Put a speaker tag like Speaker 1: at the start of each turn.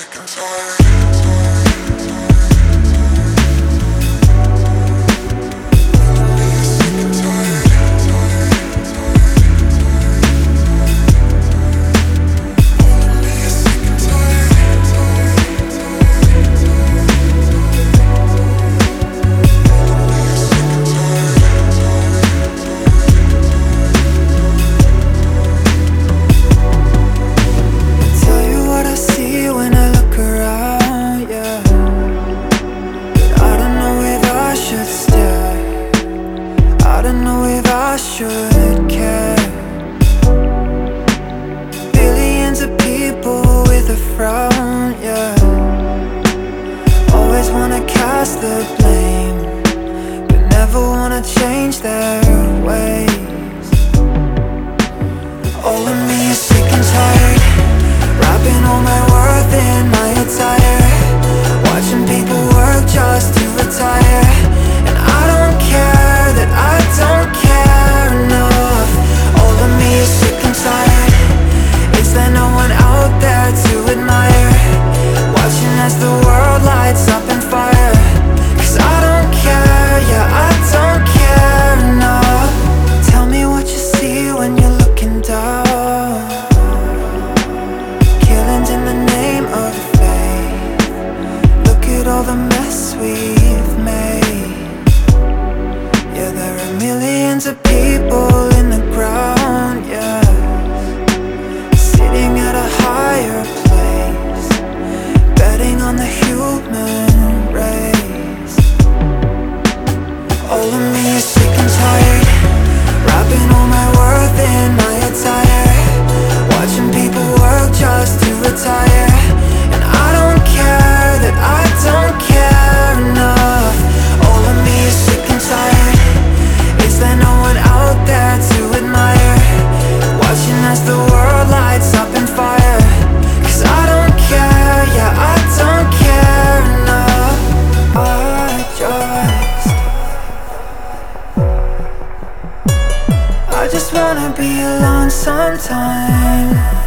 Speaker 1: I should care. Billions of people with a frown, yeah. Always wanna cast the blame, but never wanna change their ways. All of me is sick and tired, wrapping all my worth in my attire, watching people work just to retire. And I don't care that I don't care enough. All of me is sick and tired. Is there no one out there to admire? Watching as the world lights up in fire. 'Cause I don't care, yeah, I don't care enough. Tell me what you see when you're looking down. Killings in the name of faith. Look at all the mess we've made. Yeah, there are millions of people in the ground, yeah, sitting at a higher place, betting on the human race. All of me is sick and tired, wrapping all my worth in my attire, watching people work just to retire. And I don't care that I don't care enough. All of me is sick and tired. Is there no one out there to admire? Watching as the world lights up in fire. 'Cause I don't care, yeah, I don't care enough. I just wanna be alone sometime.